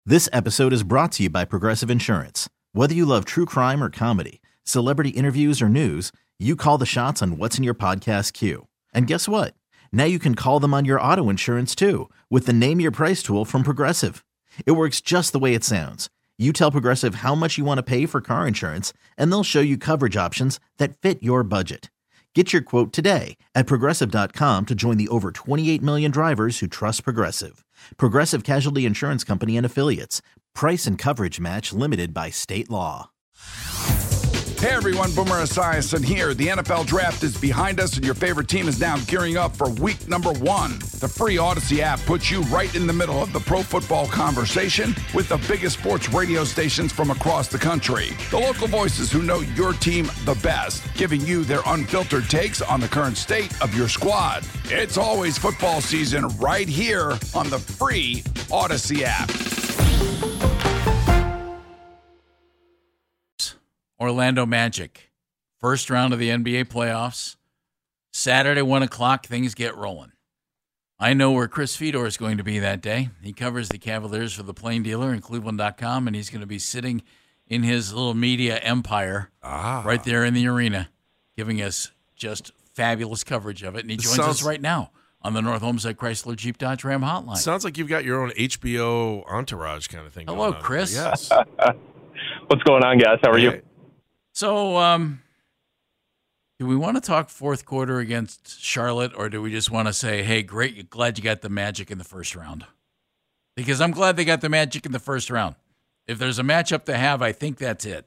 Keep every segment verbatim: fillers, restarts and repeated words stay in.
This episode is brought to you by Progressive Insurance. Whether you love true crime or comedy, celebrity interviews or news, you call the shots on what's in your podcast queue. And guess what? Now you can call them on your auto insurance too with the Name Your Price tool from Progressive. It works just the way it sounds. You tell Progressive how much you want to pay for car insurance, and they'll show you coverage options that fit your budget. Get your quote today at Progressive dot com to join the over twenty-eight million drivers who trust Progressive. Progressive Casualty Insurance Company and Affiliates. Price and coverage match limited by state law. Hey everyone, Boomer Esiason here. The N F L Draft is behind us and your favorite team is now gearing up for week number one. The free Odyssey app puts you right in the middle of the pro football conversation with the biggest sports radio stations from across the country. The local voices who know your team the best, giving you their unfiltered takes on the current state of your squad. It's always football season right here on the free Odyssey app. Orlando Magic, first round of the N B A playoffs. Saturday, one o'clock, things get rolling. I know where Chris Fedor is going to be that day. He covers the Cavaliers for the Plain Dealer in Cleveland dot com, and he's going to be sitting in his little media empire ah. right there in the arena, giving us just fabulous coverage of it. And he joins sounds, us right now on the North Homestead Chrysler Jeep Dodge Ram hotline. Sounds like you've got your own H B O entourage kind of thing. Hello, going on. Chris. Yes. What's going on, guys? How are hey. you? So, um, do we want to talk fourth quarter against Charlotte, or do we just want to say, hey, great, glad you got the Magic in the first round? Because I'm glad they got the Magic in the first round. If there's a matchup to have, I think that's it.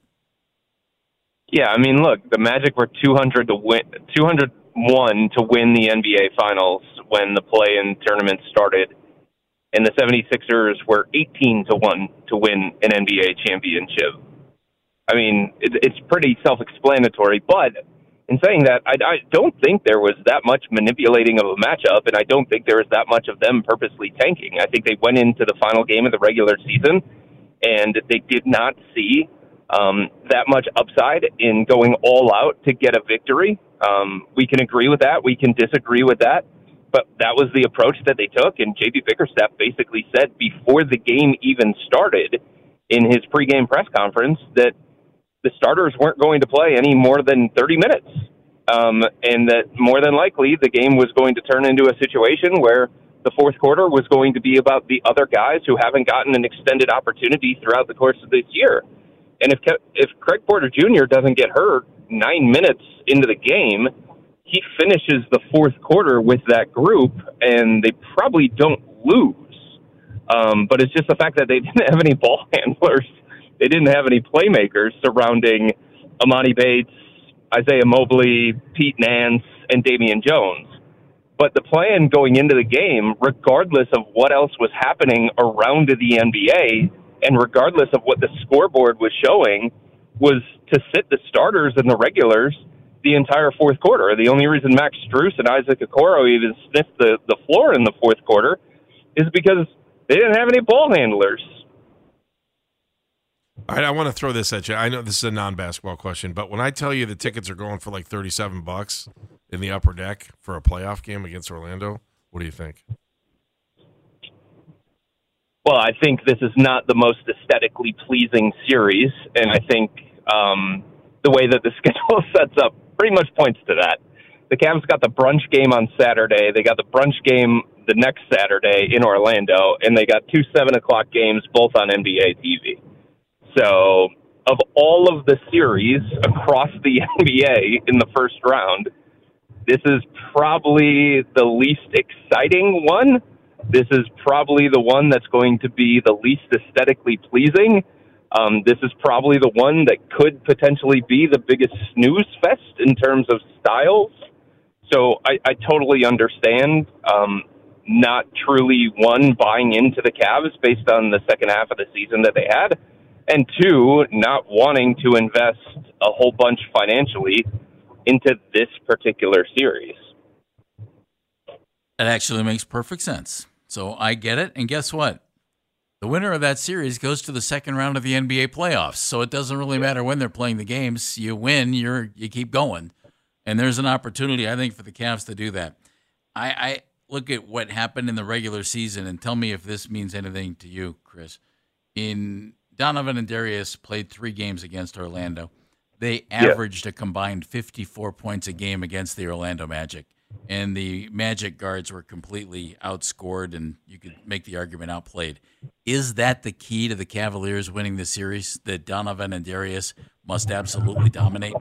Yeah, I mean, look, the Magic were two hundred to win, two hundred one to win the N B A Finals when the play-in tournament started, and the seventy-sixers were eighteen to one to win an N B A championship. I mean, it, it's pretty self-explanatory, but in saying that, I, I don't think there was that much manipulating of a matchup, and I don't think there was that much of them purposely tanking. I think they went into the final game of the regular season, and they did not see um, that much upside in going all out to get a victory. Um, we can agree with that. We can disagree with that. But that was the approach that they took, and J B Bickerstaff basically said before the game even started in his pregame press conference that the starters weren't going to play any more than thirty minutes, um, and that more than likely the game was going to turn into a situation where the fourth quarter was going to be about the other guys who haven't gotten an extended opportunity throughout the course of this year. And if if Craig Porter Junior doesn't get hurt nine minutes into the game, he finishes the fourth quarter with that group, and they probably don't lose. Um, but it's just the fact that they didn't have any ball handlers. They didn't have any playmakers surrounding Amani Bates, Isaiah Mobley, Pete Nance, and Damian Jones. But the plan going into the game, regardless of what else was happening around the N B A, and regardless of what the scoreboard was showing, was to sit the starters and the regulars the entire fourth quarter. The only reason Max Strus and Isaac Okoro even sniffed the, the floor in the fourth quarter is because they didn't have any ball handlers. All right, I want to throw this at you. I know this is a non-basketball question, but when I tell you the tickets are going for like thirty-seven bucks in the upper deck for a playoff game against Orlando, what do you think? Well, I think this is not the most aesthetically pleasing series, and I think um, the way that the schedule sets up pretty much points to that. The Cavs got the brunch game on Saturday. They got the brunch game the next Saturday in Orlando, and they got two seven o'clock games both on N B A T V. So, of all of the series across the N B A in the first round, this is probably the least exciting one. This is probably the one that's going to be the least aesthetically pleasing. Um, this is probably the one that could potentially be the biggest snooze fest in terms of styles. So I, I totally understand um, not truly, one, buying into the Cavs based on the second half of the season that they had, and two, not wanting to invest a whole bunch financially into this particular series. That actually makes perfect sense. So I get it. And guess what? The winner of that series goes to the second round of the N B A playoffs. So it doesn't really matter when they're playing the games. You win, you're you keep going. And there's an opportunity, I think, for the Cavs to do that. I, I look at what happened in the regular season and tell me if this means anything to you, Chris. in Donovan and Darius played three games against Orlando. They averaged yeah. a combined fifty-four points a game against the Orlando Magic. And the Magic guards were completely outscored, and you could make the argument outplayed. Is that the key to the Cavaliers winning the series, that Donovan and Darius must absolutely dominate?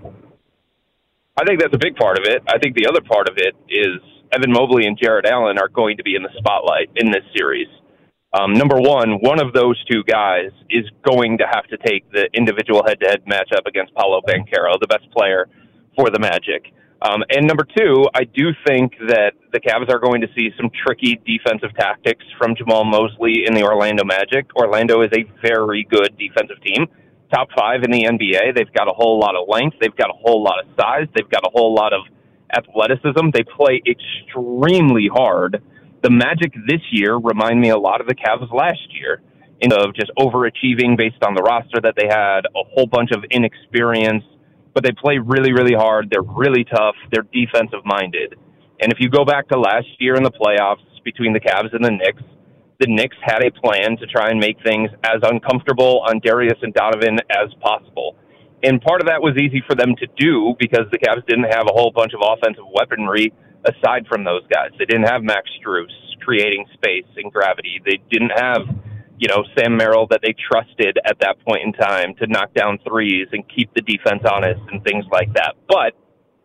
I think that's a big part of it. I think the other part of it is Evan Mobley and Jarrett Allen are going to be in the spotlight in this series. Um, number one, one of those two guys is going to have to take the individual head-to-head matchup against Paolo Banchero, the best player for the Magic. Um, and number two, I do think that the Cavs are going to see some tricky defensive tactics from Jamal Mosley in the Orlando Magic. Orlando is a very good defensive team, top five in the N B A. They've got a whole lot of length. They've got a whole lot of size. They've got a whole lot of athleticism. They play extremely hard. The Magic this year remind me a lot of the Cavs last year, in of just overachieving based on the roster that they had, a whole bunch of inexperience. But they play really, really hard. They're really tough. They're defensive-minded. And if you go back to last year in the playoffs between the Cavs and the Knicks, the Knicks had a plan to try and make things as uncomfortable on Darius and Donovan as possible. And part of that was easy for them to do because the Cavs didn't have a whole bunch of offensive weaponry aside from those guys. They didn't have Max Strus creating space and gravity. They didn't have, you know, Sam Merrill that they trusted at that point in time to knock down threes and keep the defense honest and things like that. But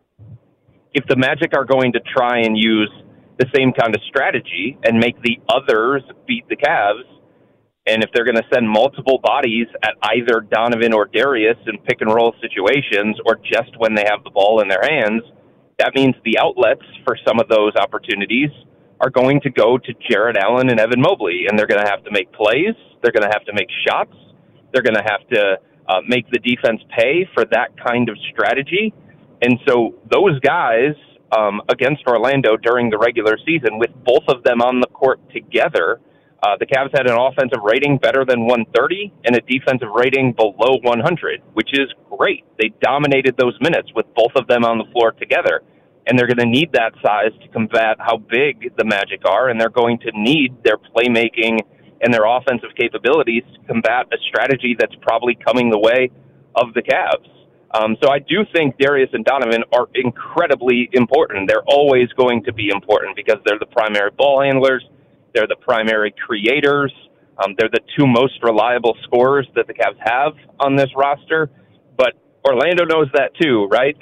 if the Magic are going to try and use the same kind of strategy and make the others beat the Cavs, and if they're going to send multiple bodies at either Donovan or Darius in pick and roll situations or just when they have the ball in their hands, that means the outlets for some of those opportunities are going to go to Jarrett Allen and Evan Mobley, and they're going to have to make plays. They're going to have to make shots. They're going to have to uh, make the defense pay for that kind of strategy. And so those guys um, against Orlando during the regular season, with both of them on the court together, uh, the Cavs had an offensive rating better than one thirty and a defensive rating below one hundred, which is great. They dominated those minutes with both of them on the floor together. And they're going to need that size to combat how big the Magic are, and they're going to need their playmaking and their offensive capabilities to combat a strategy that's probably coming the way of the Cavs. Um, so I do think Darius and Donovan are incredibly important. They're always going to be important because they're the primary ball handlers. They're the primary creators. Um, they're the two most reliable scorers that the Cavs have on this roster. But Orlando knows that too, right?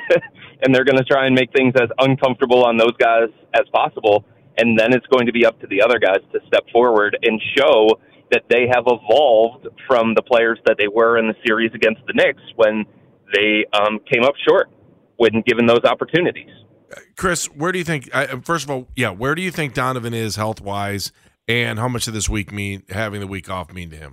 And they're going to try and make things as uncomfortable on those guys as possible. And then it's going to be up to the other guys to step forward and show that they have evolved from the players that they were in the series against the Knicks when they um, came up short when given those opportunities. Chris, where do you think, uh, first of all, yeah, where do you think Donovan is health-wise, and how much did this week mean, having the week off mean to him?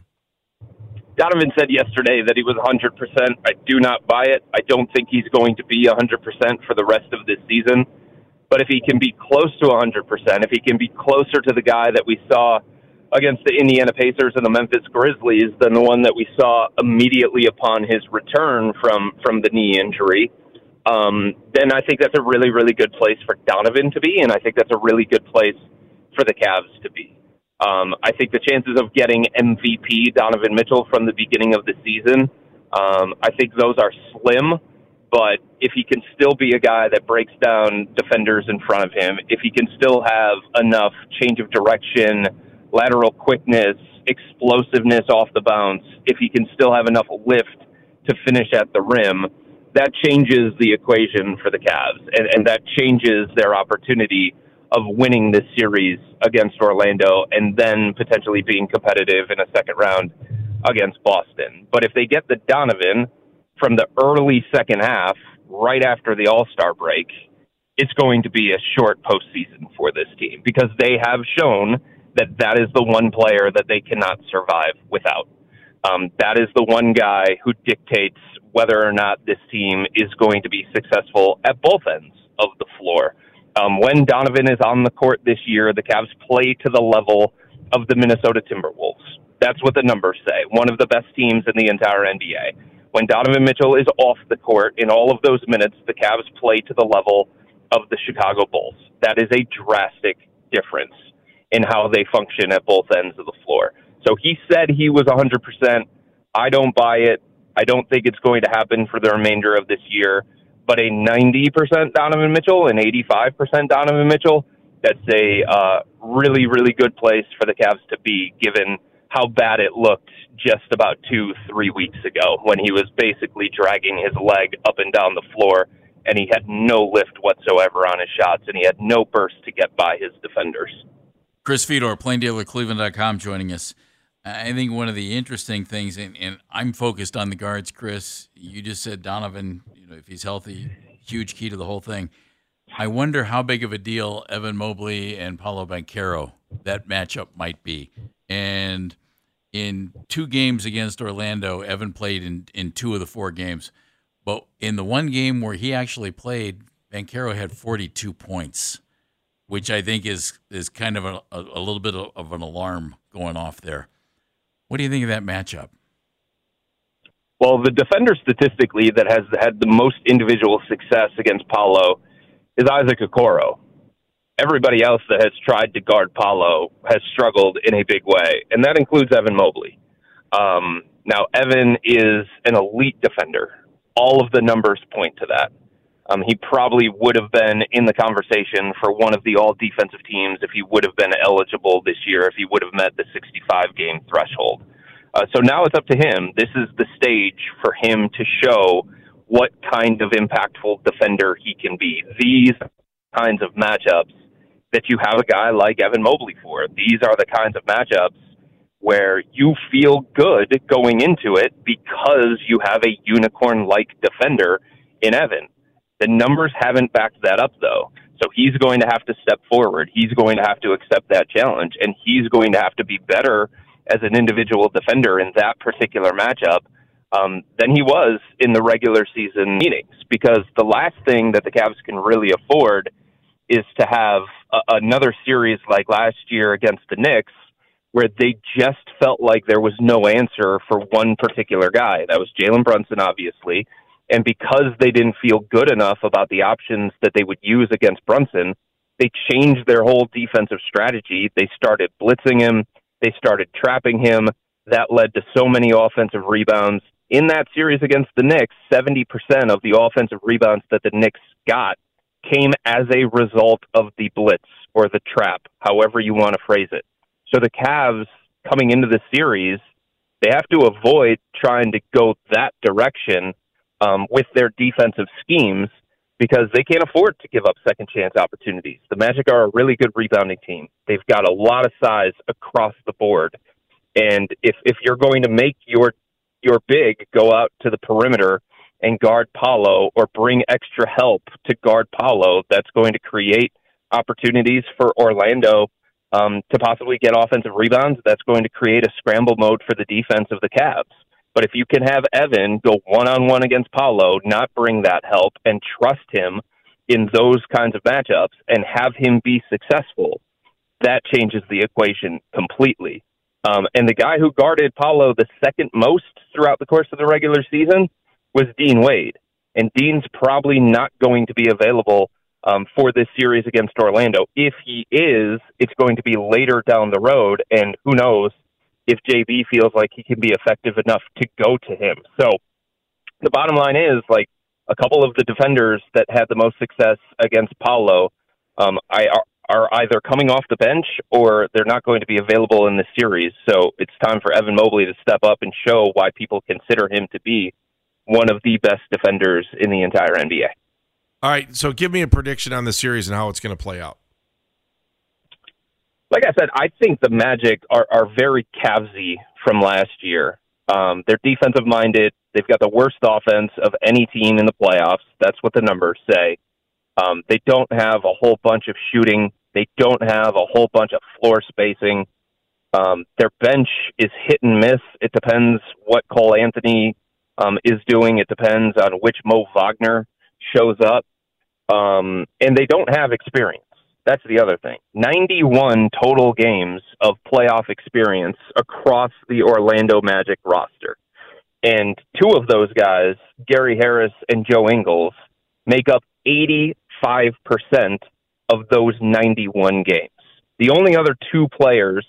Donovan said yesterday that he was one hundred percent. I do not buy it. I don't think he's going to be one hundred percent for the rest of this season. But if he can be close to one hundred percent, if he can be closer to the guy that we saw against the Indiana Pacers and the Memphis Grizzlies than the one that we saw immediately upon his return from, from the knee injury, um, then I think that's a really, really good place for Donovan to be, and I think that's a really good place for the Cavs to be. Um, I think the chances of getting M V P Donovan Mitchell from the beginning of the season, um, I think those are slim. But if he can still be a guy that breaks down defenders in front of him, if he can still have enough change of direction, lateral quickness, explosiveness off the bounce, if he can still have enough lift to finish at the rim, that changes the equation for the Cavs, and, and that changes their opportunity of winning this series against Orlando and then potentially being competitive in a second round against Boston. But if they get the Donovan from the early second half, right after the All-Star break, it's going to be a short postseason for this team because they have shown that that is the one player that they cannot survive without. Um, that is the one guy who dictates whether or not this team is going to be successful at both ends of the floor. Um, when Donovan is on the court this year, the Cavs play to the level of the Minnesota Timberwolves. That's what the numbers say. One of the best teams in the entire N B A. When Donovan Mitchell is off the court in all of those minutes, the Cavs play to the level of the Chicago Bulls. That is a drastic difference in how they function at both ends of the floor. So he said he was one hundred percent. I don't buy it. I don't think it's going to happen for the remainder of this year. But a ninety percent Donovan Mitchell, an eighty-five percent Donovan Mitchell, that's a uh, really, really good place for the Cavs to be, given how bad it looked just about two, three weeks ago when he was basically dragging his leg up and down the floor, and he had no lift whatsoever on his shots, and he had no burst to get by his defenders. Chris Fedor, plain dealer cleveland dot com, joining us. I think one of the interesting things, and, and I'm focused on the guards, Chris. You just said Donovan, you know, if he's healthy, huge key to the whole thing. I wonder how big of a deal Evan Mobley and Paolo Banchero, that matchup might be. And in two games against Orlando, Evan played in, in two of the four games. But in the one game where he actually played, Banchero had forty-two points, which I think is is kind of a, a, a little bit of, of an alarm going off there. What do you think of that matchup? Well, the defender statistically that has had the most individual success against Paolo is Isaac Okoro. Everybody else that has tried to guard Paolo has struggled in a big way, and that includes Evan Mobley. Um, now, Evan is an elite defender. All of the numbers point to that. Um, he probably would have been in the conversation for one of the all-defensive teams if he would have been eligible this year, if he would have met the sixty-five game threshold. Uh, so now it's up to him. This is the stage for him to show what kind of impactful defender he can be. These kinds of matchups that you have a guy like Evan Mobley for. These are the kinds of matchups where you feel good going into it because you have a unicorn-like defender in Evan. The numbers haven't backed that up, though. So he's going to have to step forward. He's going to have to accept that challenge, and he's going to have to be better as an individual defender in that particular matchup um, than he was in the regular season meetings, because the last thing that the Cavs can really afford is to have a- another series like last year against the Knicks where they just felt like there was no answer for one particular guy. That was Jalen Brunson, obviously. And because they didn't feel good enough about the options that they would use against Brunson, they changed their whole defensive strategy. They started blitzing him. They started trapping him. That led to so many offensive rebounds. In that series against the Knicks, seventy percent of the offensive rebounds that the Knicks got came as a result of the blitz or the trap, however you want to phrase it. So the Cavs, coming into the series, they have to avoid trying to go that direction um, with their defensive schemes, because they can't afford to give up second chance opportunities. The Magic are a really good rebounding team. They've got a lot of size across the board. And if, if you're going to make your your big go out to the perimeter and guard Paolo, or bring extra help to guard Paolo, that's going to create opportunities for Orlando um, to possibly get offensive rebounds. That's going to create a scramble mode for the defense of the Cavs. But if you can have Evan go one-on-one against Paolo, not bring that help, and trust him in those kinds of matchups and have him be successful, that changes the equation completely. Um, and the guy who guarded Paolo the second most throughout the course of the regular season was Dean Wade. And Dean's probably not going to be available um, for this series against Orlando. If he is, it's going to be later down the road, and who knows if J B feels like he can be effective enough to go to him. So the bottom line is, like, a couple of the defenders that had the most success against Paolo um, I, are, are either coming off the bench or they're not going to be available in the series. So it's time for Evan Mobley to step up and show why people consider him to be one of the best defenders in the entire N B A. All right, so give me a prediction on the series and how it's going to play out. Like I said, I think the Magic are, are very Cavsy from last year. Um, they're defensive-minded. They've got the worst offense of any team in the playoffs. That's what the numbers say. Um, they don't have a whole bunch of shooting. They don't have a whole bunch of floor spacing. Um, their bench is hit and miss. It depends what Cole Anthony um, is doing. It depends on which Mo Wagner shows up. Um, and they don't have experience. That's the other thing. ninety-one total games of playoff experience across the Orlando Magic roster. And two of those guys, Gary Harris and Joe Ingles, make up eighty-five percent of those ninety-one games. The only other two players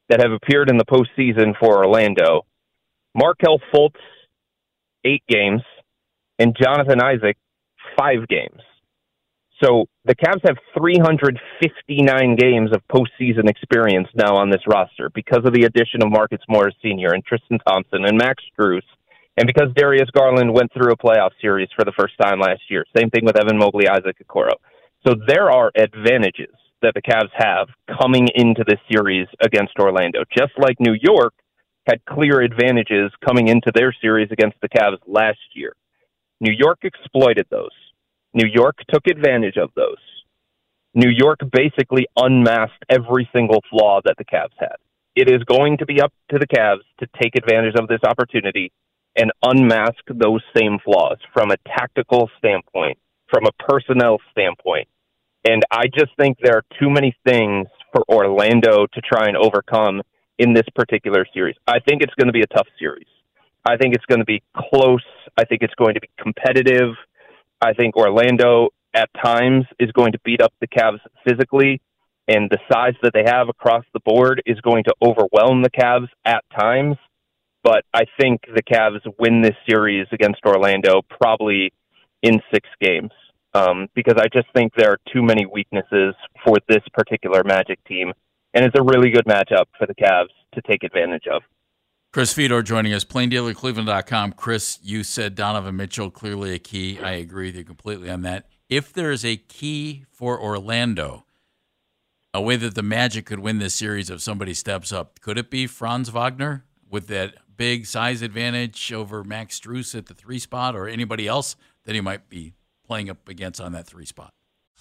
that have appeared in the postseason for Orlando, Markelle Fultz, eight games, and Jonathan Isaac, five games. So the Cavs have three hundred fifty-nine games of postseason experience now on this roster because of the addition of Marcus Morris Senior and Tristan Thompson and Max Strus, and because Darius Garland went through a playoff series for the first time last year. Same thing with Evan Mobley, Isaac Okoro. So there are advantages that the Cavs have coming into this series against Orlando, just like New York had clear advantages coming into their series against the Cavs last year. New York exploited those. New York took advantage of those. New York basically unmasked every single flaw that the Cavs had. It is going to be up to the Cavs to take advantage of this opportunity and unmask those same flaws from a tactical standpoint, from a personnel standpoint. And I just think there are too many things for Orlando to try and overcome in this particular series. I think it's going to be a tough series. I think it's going to be close. I think it's going to be competitive. I think Orlando at times is going to beat up the Cavs physically, and the size that they have across the board is going to overwhelm the Cavs at times. But I think the Cavs win this series against Orlando probably in six games um, because I just think there are too many weaknesses for this particular Magic team, and it's a really good matchup for the Cavs to take advantage of. Chris Fedor joining us, plain dealer cleveland dot com. Chris, you said Donovan Mitchell, clearly a key. I agree with you completely on that. If there is a key for Orlando, a way that the Magic could win this series if somebody steps up, could it be Franz Wagner with that big size advantage over Max Strus at the three spot, or anybody else that he might be playing up against on that three spot?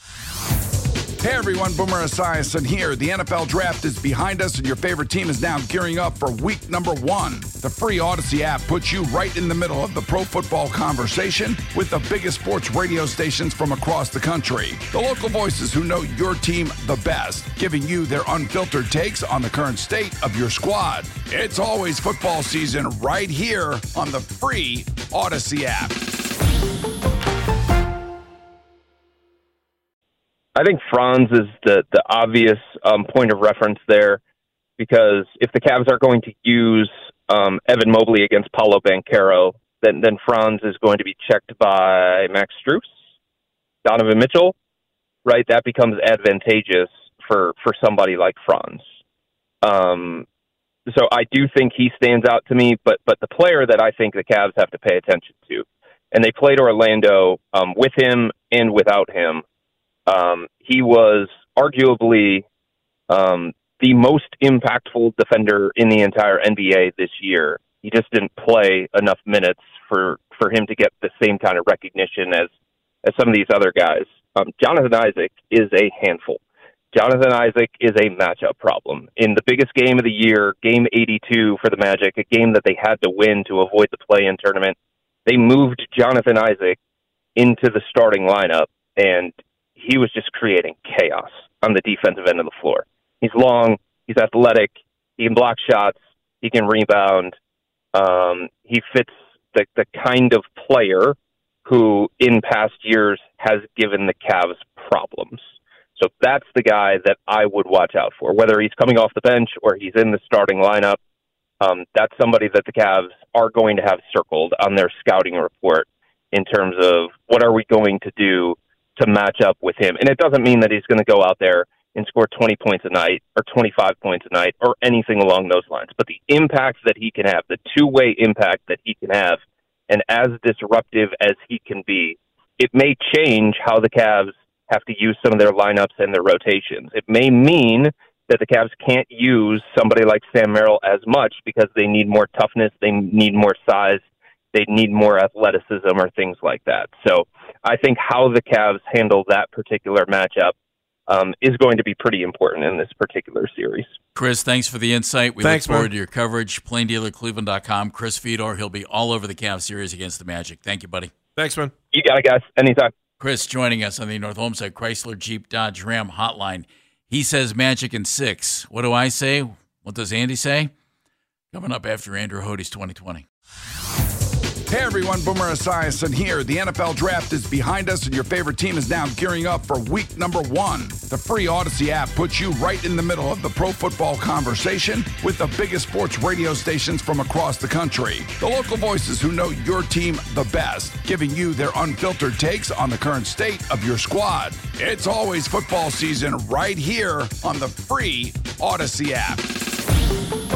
Hey everyone, Boomer Esiason here. The N F L Draft is behind us and your favorite team is now gearing up for week number one. The free Odyssey app puts you right in the middle of the pro football conversation with the biggest sports radio stations from across the country. The local voices who know your team the best, giving you their unfiltered takes on the current state of your squad. It's always football season right here on the free Odyssey app. I think Franz is the, the obvious um, point of reference there because if the Cavs are going to use um, Evan Mobley against Paolo Banchero, then, then Franz is going to be checked by Max Strus, Donovan Mitchell, right? That becomes advantageous for, for somebody like Franz. Um, so I do think he stands out to me, but but the player that I think the Cavs have to pay attention to, and they played Orlando um, with him and without him, Um, he was arguably um, the most impactful defender in the entire N B A this year. He just didn't play enough minutes for, for him to get the same kind of recognition as, as some of these other guys. Um, Jonathan Isaac is a handful. Jonathan Isaac is a matchup problem. In the biggest game of the year, game eighty-two for the Magic, a game that they had to win to avoid the play-in tournament, they moved Jonathan Isaac into the starting lineup, and he was just creating chaos on the defensive end of the floor. He's long, he's athletic, he can block shots, he can rebound. Um, he fits the, the kind of player who in past years has given the Cavs problems. So that's the guy that I would watch out for, whether he's coming off the bench or he's in the starting lineup. Um, that's somebody that the Cavs are going to have circled on their scouting report in terms of what are we going to do to match up with him. And it doesn't mean that he's going to go out there and score twenty points a night or twenty-five points a night or anything along those lines. But the impact that he can have, the two-way impact that he can have, and as disruptive as he can be, it may change how the Cavs have to use some of their lineups and their rotations. It may mean that the Cavs can't use somebody like Sam Merrill as much because they need more toughness, they need more size, they need more athleticism or things like that. So I think how the Cavs handle that particular matchup um, is going to be pretty important in this particular series. Chris, thanks for the insight. We Thanks, look forward man. to your coverage. plain dealer cleveland dot com. Chris Fedor, he'll be all over the Cavs series against the Magic. Thank you, buddy. Thanks, man. You got it, guys. Anytime. Chris joining us on the North Homestead Chrysler Jeep Dodge Ram hotline. He says Magic in six. What do I say? What does Andy say? Coming up after Andrew Hode's twenty twenty. Hey everyone, Boomer Esiason here. The N F L Draft is behind us and your favorite team is now gearing up for week number one. The free Odyssey app puts you right in the middle of the pro football conversation with the biggest sports radio stations from across the country. The local voices who know your team the best, giving you their unfiltered takes on the current state of your squad. It's always football season right here on the free Odyssey app.